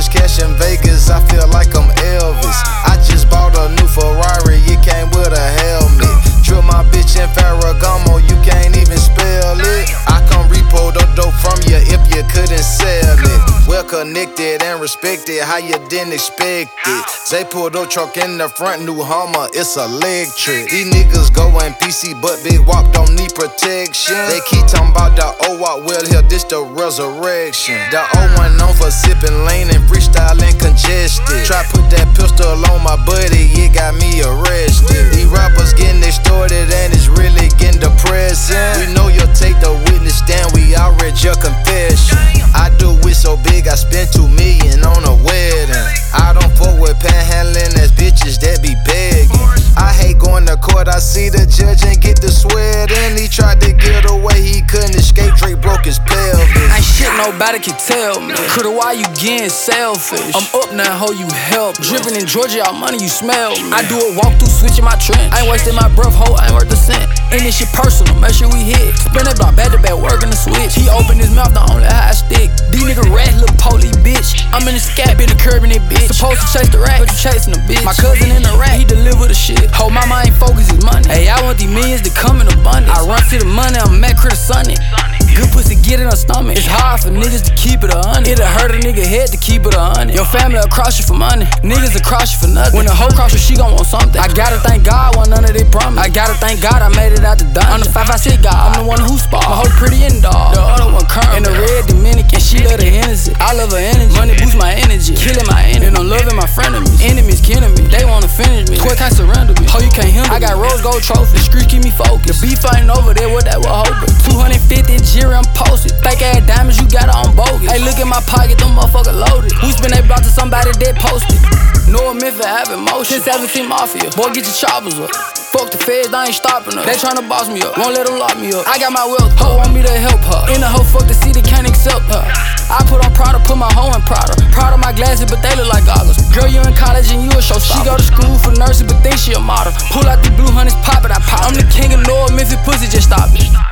much cash in Vegas, I feel like I'm Elvis. I just bought a new Ferrari, it came with a helmet. Drill my bitch in Ferragamo, you can't even spell it. I come repo the dope from you if you couldn't sell it. Well connected and respected, how you didn't expect it. They pulled up truck in the front, new Hummer, it's electric. These niggas going PC, but Big Wop don't need protection. They keep talking about the O-Wop, well here, this the resurrection. The O1 known for sipping lean and freestyling congested. Try put that pistol on my buddy, it got me arrested. These rappers getting extorted and it's really getting depressing. We know you'll take the witness stand, we all read your confession. I do it so big, I spent $2 million on a wedding. I don't fuck with panhandling as bitches that be begging. I hate going to court, I see the judge and get the sweat in. He tried to get away, he couldn't escape, Drake broke his pelvis. Ain't shit nobody can tell me. Critter, why you getting selfish? I'm up now, ho, you help. Drippin' in Georgia, all money, you smell me. I do a walk through, switching my trench. I ain't wasting my breath, ho, I ain't worth a cent. And this shit personal, make sure we hit. Spin it block, back to back, working the switch. He open his mouth, the only high stick. These niggas rat, little police bitch. I'm in the scat, been the curb in it, bitch. Supposed to chase the rat, but you chasing the bitch. My cousin in the rat, he deliver the shit. Ho, mama ain't focused, his money. Hey, I want these millions to come in abundance. I run to the money, I'm mad, Critter Sunny. Good pussy get in her stomach. It's hard for niggas to keep it 100. It'll hurt a nigga head to keep it 100. Your family will cross you for money. Niggas will cross you for nothing. When the hoe cross you, she gon' want something. I gotta thank God, want none of they promise. I gotta thank God I made it out the dungeon. I'm the 556 God, I'm the one who spot. My hoe pretty in dog. The other one current. And the red Dominican, she love the Hennessy. I love her energy. Money boosts my energy. Killing my enemy. And I'm loving my frenemies. Enemies killing me. They wanna finish me. Twerk can't surrender me. Ho, you can't handle me. I got rose gold trophy. The streets keep me focused. The beef ain't over there, what that was hoping. 250 Jiri, I'm posted. Fake ass diamonds, you got it on bogus. Hey, look at my pocket, them motherfuckers loaded. Who spin they block to somebody that posted? Noah Memphis having motion. 17 Mafia, boy, get your choppers up. Fuck the feds, they ain't stopping us. They tryna boss me up, won't let them lock me up. I got my wealth, hoe want me to help her. In the hoe, fuck the city, can't accept her. I put on Prada, put my hoe in Prada. Proud of my glasses, but they look like goggles. Girl, you in college and you a showstopper. She go to school for nursing, but think she a model. Pull out the blue honeys, pop it, I pop. I'm the king of Noah Memphis, pussy, just stop it.